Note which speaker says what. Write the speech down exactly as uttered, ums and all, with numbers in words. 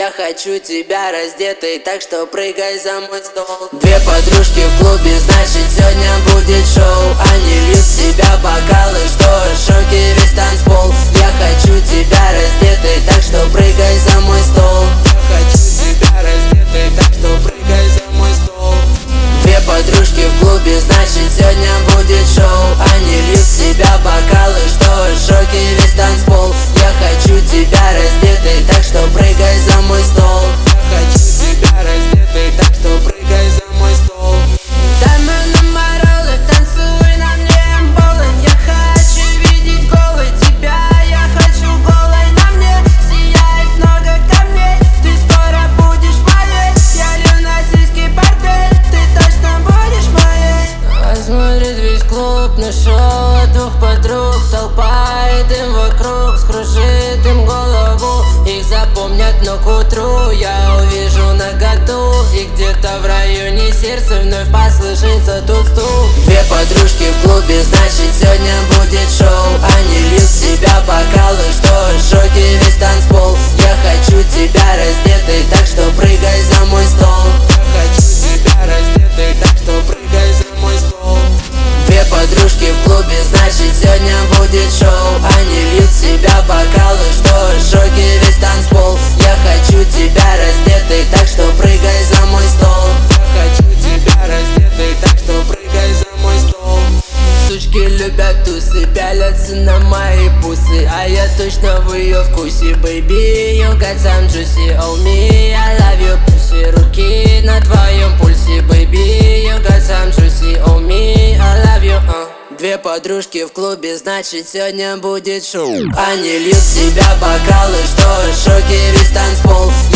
Speaker 1: Я хочу тебя раздетой, так что прыгай за мой стол. Две подружки в клубе, значит сегодня будет шоу. Они льют в себя бокалы, что в шоке весь танцпол. Я хочу тебя раздетой, так что прыгай за мой стол. Я хочу тебя раздетой, так что прыгай за мой стол. Две подружки в клубе, значит сегодня будет шоу. Они льют в себя бокалы, что в шоке весь танцпол. Я хочу тебя раздетой, так что прыгай за мой стол. Я хочу тебя раздетой, так что прыгай за мой стол.
Speaker 2: Дай мой номер, танцуй на мне, полон. Я хочу видеть голой тебя, я хочу голой на мне. Сияет много камней, ты скоро будешь моей. Я лью на сиськи портрет, ты точно будешь моей. А смотрит весь клуб на шоу от двух подруг. Толпа и дым вокруг, скружит им голову. Их запомнят, но к утру я увижу наготу. И где-то в районе сердца вновь послышится тут стук.
Speaker 1: Две подружки в клубе, значит сегодня будет шоу. Они льют в себя бокалы, что в шоке весь танцпол. Я хочу тебя раздетой, так что прыгай за мой стол. Я хочу тебя раздетой, так что прыгай за мой стол. Две подружки в клубе, значит сегодня будет шоу. Они льют в себя бокалы, что в шоке весь танцпол. Я хочу тебя раздетой, так что прыгай за мой стол. Я хочу тебя раздетой, так что прыгай за мой стол.
Speaker 2: Сучки любят тусы, пялятся на мои бусы, а я точно в ее вкусе. Baby, you got some juicy, oh me, I love you, pussy. Руки на твоем пульсе, baby, you got some juicy, oh me, I love you, uh.
Speaker 1: Две подружки в клубе, значит сегодня будет шоу. Они льют в себя бокалы, что в шоке весь танцпол.